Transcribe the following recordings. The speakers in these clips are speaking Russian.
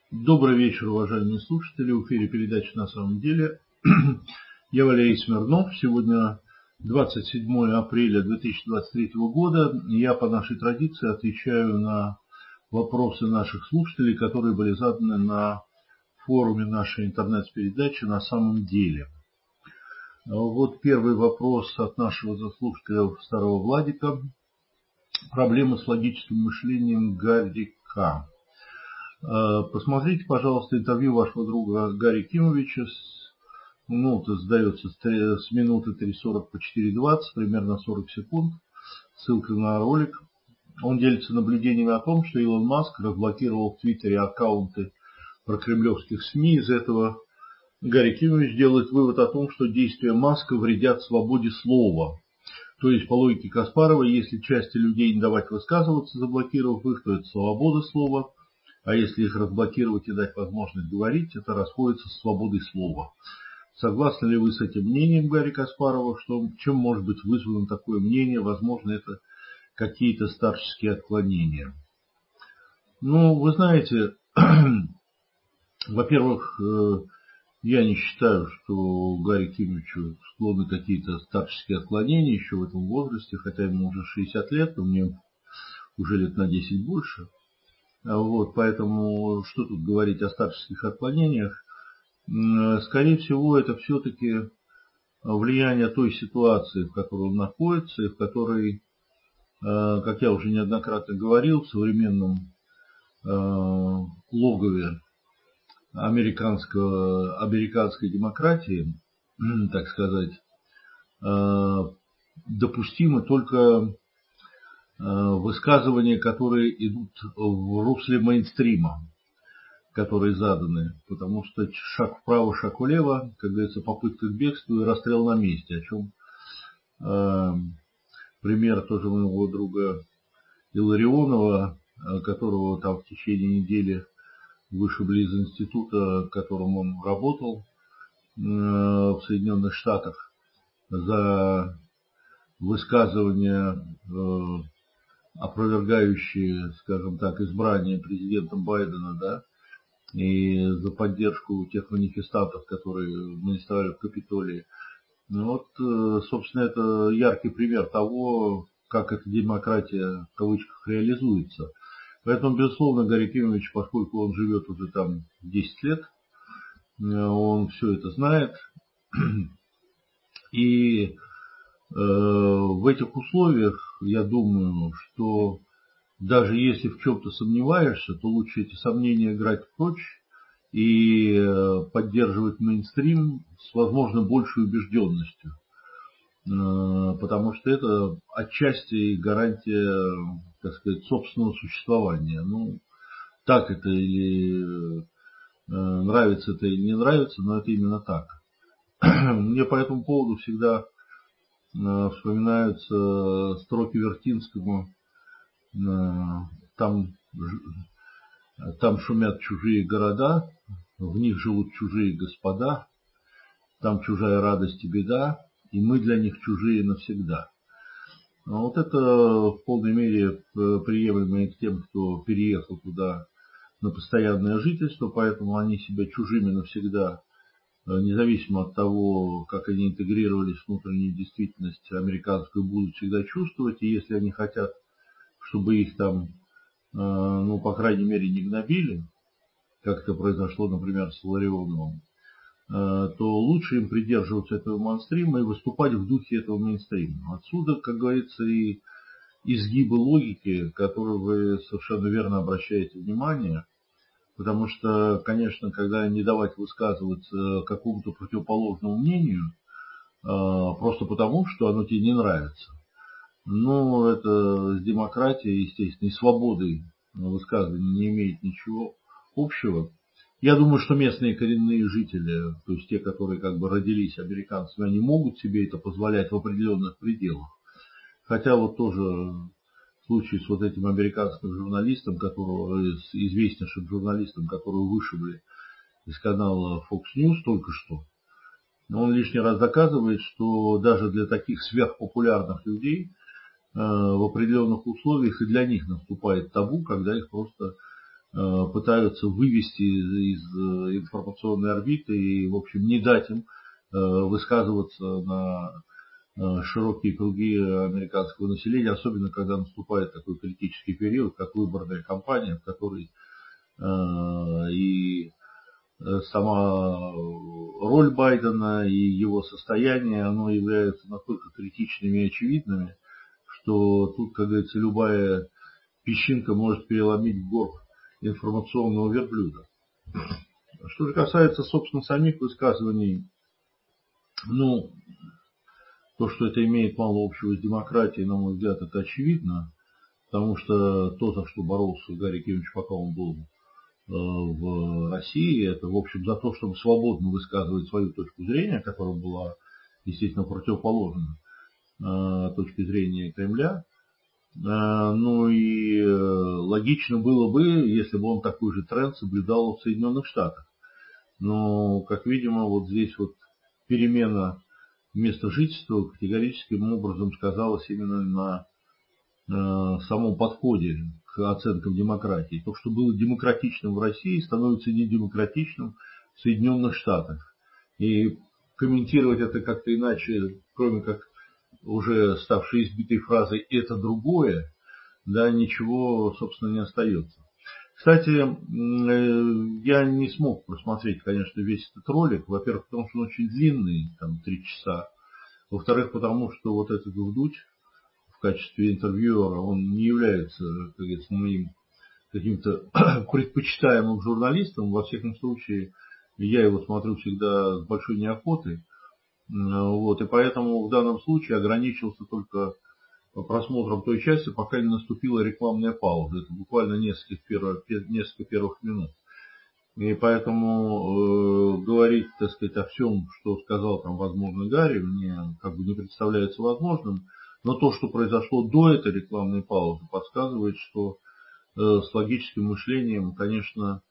Добрый вечер, уважаемые слушатели. В эфире передача «На самом деле». Я Валерий Смирнов. Сегодня 27 апреля 2023 года. Я по нашей традиции отвечаю на вопросы наших слушателей, которые были заданы на форуме нашей интернет-передачи «На самом деле». Вот первый вопрос от нашего слушателя Старого Владика. Проблемы с логическим мышлением Гарри К. Посмотрите, пожалуйста, интервью вашего друга Гарри Кимовича. Это сдается с минуты 3:40 по 4:20, примерно 40 секунд. Ссылка на ролик. Он делится наблюдениями о том, что Илон Маск разблокировал в Твиттере аккаунты прокремлевских СМИ. Из этого Гарри Кимович делает вывод о том, что действия Маска вредят свободе слова. То есть, по логике Каспарова, если части людей не давать высказываться, заблокировав их, то это свобода слова. А если их разблокировать и дать возможность говорить, это расходится с свободой слова. Согласны ли вы с этим мнением Гарри Каспарова? Чем может быть вызвано такое мнение? Возможно, это какие-то старческие отклонения. Вы знаете, во-первых, я не считаю, что Гарри Кимовичу склонны какие-то старческие отклонения еще в этом возрасте, хотя ему уже 60 лет, но мне уже лет на 10 больше. Поэтому что тут говорить о старческих отклонениях? Скорее всего, это все-таки влияние той ситуации, в которой он находится, и в которой, как я уже неоднократно говорил, в современном логове американской демократии, так сказать, допустимы только высказывания, которые идут в русле мейнстрима, которые заданы, потому что шаг вправо, шаг влево, как говорится, попытка к бегству и расстрел на месте, о чем пример тоже моего друга Илларионова, которого там в течение недели вышибли из института, в котором он работал в Соединенных Штатах, за высказывания, опровергающие, скажем так, избрание президентом Байдена, да, и за поддержку тех манифестантов, которые манифестовали в Капитолии. Собственно, это яркий пример того, как эта демократия в кавычках реализуется. Поэтому, безусловно, Гарри Кимович, поскольку он живет уже там 10 лет, он все это знает. И в этих условиях, я думаю, что даже если в чем-то сомневаешься, то лучше эти сомнения играть прочь и поддерживать мейнстрим с, возможно, большей убежденностью. Потому что это отчасти гарантия, так сказать, собственного существования. Так это или нравится это или не нравится, но это именно так. Мне по этому поводу всегда вспоминаются строки Вертинского. Там шумят чужие города, в них живут чужие господа, там чужая радость и беда, и мы для них чужие навсегда. Это в полной мере приемлемо и к тем, кто переехал туда на постоянное жительство, поэтому они себя чужими навсегда, независимо от того, как они интегрировались в внутреннюю действительность американскую, будут всегда чувствовать, и если они хотят, чтобы их там, по крайней мере, не гнобили, как это произошло, например, с Илларионовым, то лучше им придерживаться этого мейнстрима и выступать в духе этого мейнстрима. Отсюда, как говорится, и изгибы логики, которые вы совершенно верно обращаете внимание, потому что, конечно, когда не давать высказываться какому-то противоположному мнению, просто потому, что оно тебе не нравится, это с демократией, естественно, и свободой высказывания не имеет ничего общего. Я думаю, что местные коренные жители, то есть те, которые как бы родились американцами, они могут себе это позволять в определенных пределах. Хотя тоже в случае с этим американским журналистом, известнейшим журналистом, которого вышибли из канала Fox News только что, он лишний раз доказывает, что даже для таких сверхпопулярных людей в определенных условиях и для них наступает табу, когда их просто пытаются вывести из информационной орбиты и, в общем, не дать им высказываться на широкие круги американского населения, особенно когда наступает такой критический период, как выборная кампания, в которой и сама роль Байдена и его состояние, оно являются настолько критичными и очевидными, что тут, как говорится, любая песчинка может переломить горб информационного верблюда. Что же касается, собственно, самих высказываний, ну, то, что это имеет мало общего с демократией, на мой взгляд, это очевидно, потому что то, за что боролся Гарри Кимович, пока он был в России, это, в общем, за то, чтобы свободно высказывать свою точку зрения, которая была, естественно, противоположна точке зрения Кремля. Ну и логично было бы, если бы он такой же тренд соблюдал в Соединенных Штатах. Но, как видимо, вот здесь вот перемена места жительства категорическим образом сказалась именно на самом подходе к оценкам демократии. То, что было демократичным в России, становится недемократичным в Соединенных Штатах. И комментировать это как-то иначе, кроме как уже ставшей избитой фразой «это другое», да, ничего, собственно, не остается. Кстати, я не смог просмотреть, конечно, весь этот ролик. Во-первых, потому что он очень длинный, там 3 часа. Во-вторых, потому что вот этот Вдудь в качестве интервьюера, он не является, как говорится, моим каким-то предпочитаемым журналистом. Во всяком случае, я его смотрю всегда с большой неохотой. Вот, и поэтому в данном случае ограничился только просмотром той части, пока не наступила рекламная пауза. Это буквально несколько первых минут. И поэтому говорить, так сказать, о всем, что сказал там, возможно, Гарри, мне как бы не представляется возможным. Но то, что произошло до этой рекламной паузы, подсказывает, что с логическим мышлением, конечно,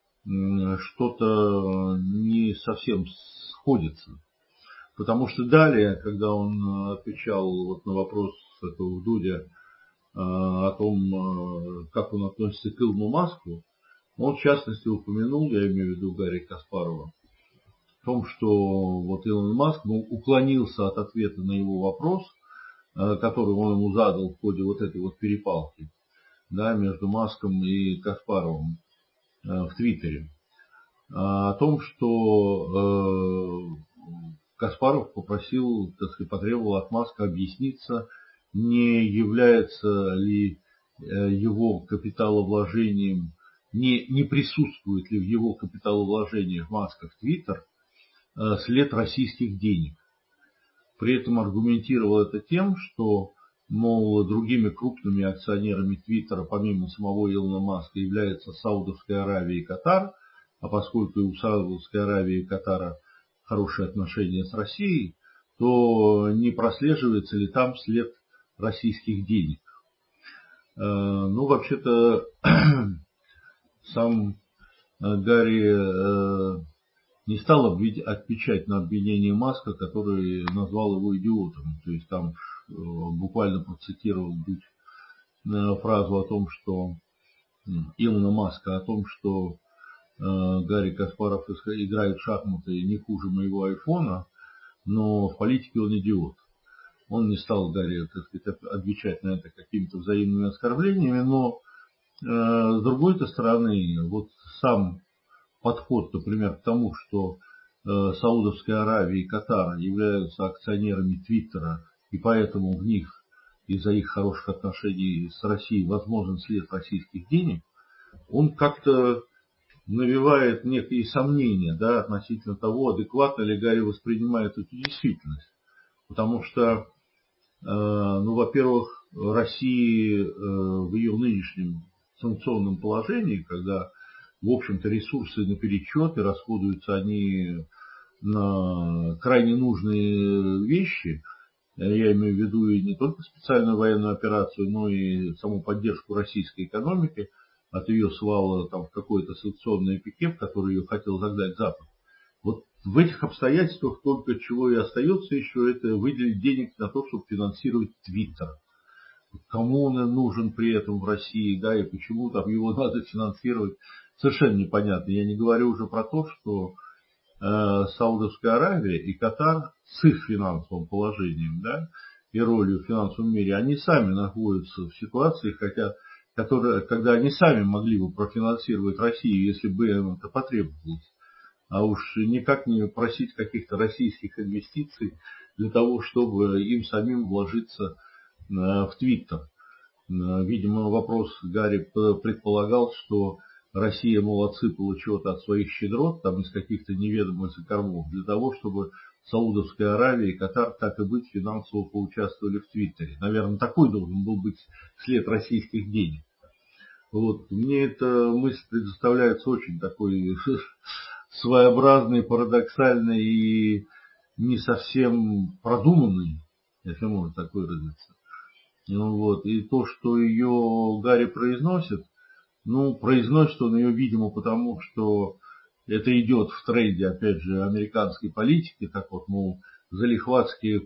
что-то не совсем сходится. Потому что далее, когда он отвечал вот на вопрос этого Дудя о том, как он относится к Илону Маску, он в частности упомянул, я имею в виду Гарри Каспарова, о том, что вот Илон Маск уклонился от ответа на его вопрос, который он ему задал в ходе вот этой вот перепалки, да, между Маском и Каспаровым в Твиттере, о том, что Каспаров попросил, так сказать, потребовал от Маска объясниться, не является ли его капиталовложением, не присутствует ли в его капиталовложениях Маска в Твиттер след российских денег. При этом аргументировал это тем, что, мол, другими крупными акционерами Твиттера, помимо самого Илона Маска, являются Саудовская Аравия и Катар, а поскольку и у Саудовской Аравии и Катара хорошие отношения с Россией, то не прослеживается ли там след российских денег. Ну, вообще-то, сам Гарри не стал отвечать на обвинение Маска, который назвал его идиотом. То есть там буквально процитировал фразу о том, что Илона Маска, о том, что Гарри Каспаров играет в шахматы не хуже моего айфона, но в политике он идиот. Он не стал Гарри, так сказать, отвечать на это какими-то взаимными оскорблениями, но с другой стороны, вот сам подход, например, к тому, что Саудовская Аравия и Катар являются акционерами Твиттера, и поэтому в них из-за их хороших отношений с Россией возможен след российских денег, он как-то навевает некие сомнения, да, относительно того, адекватно ли Гарри воспринимает эту действительность. Потому что, ну, во-первых, России в ее нынешнем санкционном положении, когда, в общем-то, ресурсы наперечет и расходуются они на крайне нужные вещи, я имею в виду и не только специальную военную операцию, но и саму поддержку российской экономики, от ее свала там, в какое-то санкционное пике, в которое ее хотел загнать Запад. Вот в этих обстоятельствах только чего и остается еще, это выделить денег на то, чтобы финансировать Твиттер. кому он нужен при этом в России, да, и почему там его надо финансировать, совершенно непонятно. Я не говорю уже про то, что Саудовская Аравия и Катар с их финансовым положением, да, и ролью в финансовом мире, они сами находятся в ситуации, когда они сами могли бы профинансировать Россию, если бы им это потребовалось. А уж никак не просить каких-то российских инвестиций для того, чтобы им самим вложиться в Твиттер. Видимо, вопрос Гарри предполагал, что Россия, мол, отсыпала чего-то от своих щедрот, там из каких-то неведомых закормов, для того, чтобы Саудовская Аравия и Катар, так и быть, финансово поучаствовали в Твиттере. Наверное, такой должен был быть след российских денег. Вот. Мне эта мысль предоставляется очень такой своеобразной, парадоксальной и не совсем продуманной, если можно так выразиться. Ну, вот. И то, что ее Гарри произносит, произносит он ее, видимо, потому что это идет в тренде, опять же, американской политики, так вот, мол, залихватски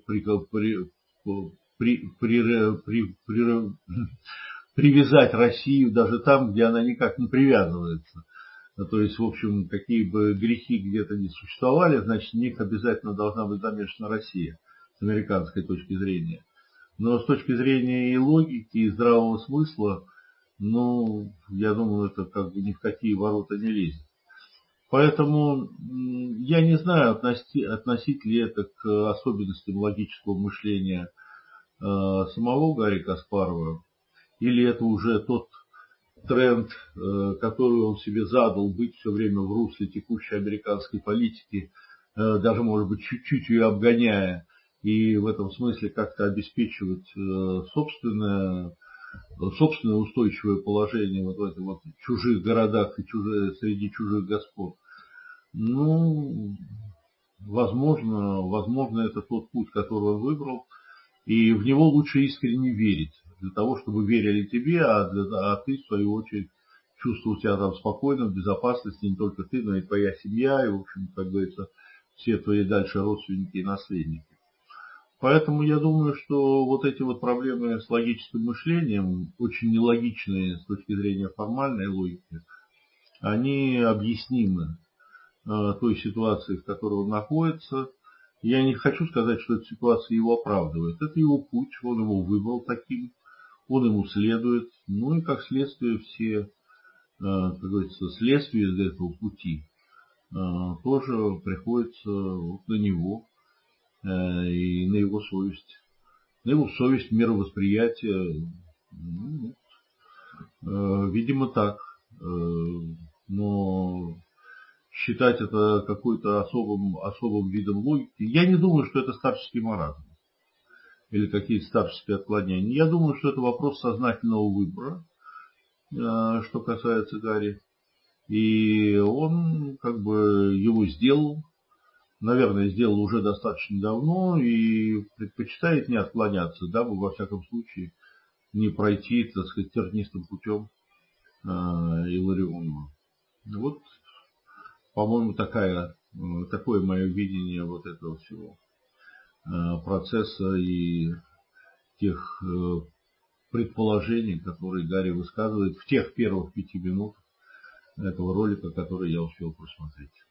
привязать Россию даже там, где она никак не привязывается. То есть, в общем, какие бы грехи где-то не существовали, значит, в них обязательно должна быть замешана Россия, с американской точки зрения. Но с точки зрения и логики, и здравого смысла, я думаю, это как бы ни в какие ворота не лезет. Поэтому я не знаю, относить ли это к особенностям логического мышления самого Гарри Каспарова, или это уже тот тренд, который он себе задал, быть все время в русле текущей американской политики, даже, может быть, чуть-чуть ее обгоняя, и в этом смысле как-то обеспечивать собственное устойчивое положение вот в этих вот чужих городах и среди чужих господ. Возможно, это тот путь, который он выбрал, и в него лучше искренне верить, для того, чтобы верили тебе, а ты, в свою очередь, чувствовал себя там спокойно, в безопасности, не только ты, но и твоя семья, и, в общем, как говорится, все твои дальше родственники и наследники. Поэтому я думаю, что вот эти вот проблемы с логическим мышлением, очень нелогичные с точки зрения формальной логики, они объяснимы той ситуации, в которой он находится. Я не хочу сказать, что эта ситуация его оправдывает. Это его путь, он его выбрал таким, он ему следует. Ну и как следствие все, как говорится, следствие из этого пути тоже приходится вот на него и на его совесть. На его совесть, мировосприятие. Видимо, так. Но считать это какой-то особым видом логики. Я не думаю, что это старческий маразм или какие-то старческие отклонения. Я думаю, что это вопрос сознательного выбора, что касается Гарри. И он как бы его сделал, наверное, сделал уже достаточно давно и предпочитает не отклоняться, дабы во всяком случае не пройти, так сказать, тернистым путем Илларионова. Вот, по-моему, такое мое видение вот этого всего процесса и тех предположений, которые Гарри высказывает в тех первых 5 минутах этого ролика, который я успел просмотреть.